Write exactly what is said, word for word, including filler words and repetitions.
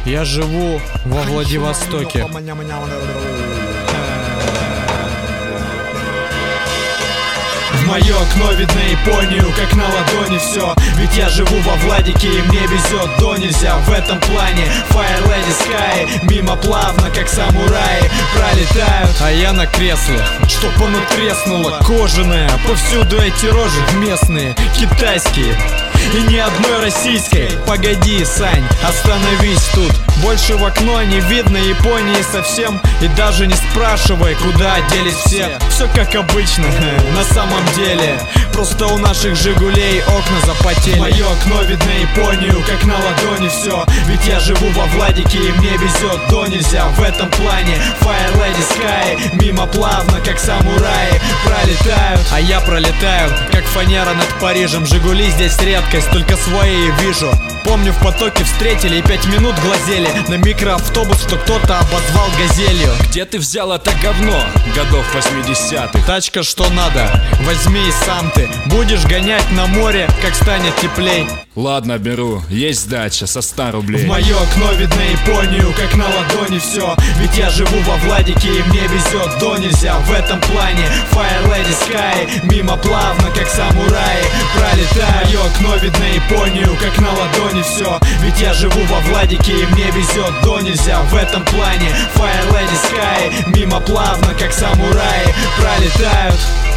Я живу во Владивостоке. В мое окно видно Японию, как на ладони все. Ведь я живу во Владике и мне везет до нельзя. В этом плане Fire Lady Sky мимо плавно, как самураи, пролетают. А я на кресле, чтоб оно треснуло, кожаное. Повсюду эти рожи местные, китайские и ни одной российской. Погоди, Сань, остановись тут. Больше в окно не видно Японии совсем. И даже не спрашивай, куда делись все. Все как обычно, на самом деле. Просто у наших Жигулей окна запотели. В мое окно видно Японию, как на ладони все. Ведь я живу во Владике и мне везет до нельзя. В этом плане Fire Lady Sky мимо плавно, как самураи, пролетают. А я пролетаю, как фанера над Парижем. Жигули здесь редкость, только свои вижу. Помню, в потоке встретили и пять минут глазели на микроавтобус, что кто-то обозвал газелью. Где ты взял это говно годов восьмидесятых? Тачка что надо, возьми и сам ты. Будешь гонять на море, как станет теплей. Ладно, беру, есть сдача со ста рублей. В мое окно видно Японию, как на ладони все. Ведь я живу во Владике и мне везет до нельзя. В этом плане Fire Lady Sky мимо плавно, как самураи, пролетаю. В мое окно видно Японию, как на ладони все. Ведь я живу во Владике и мне везет до нельзя. В этом плане Fire Lady Sky мимо плавно, как самураи, пролетают.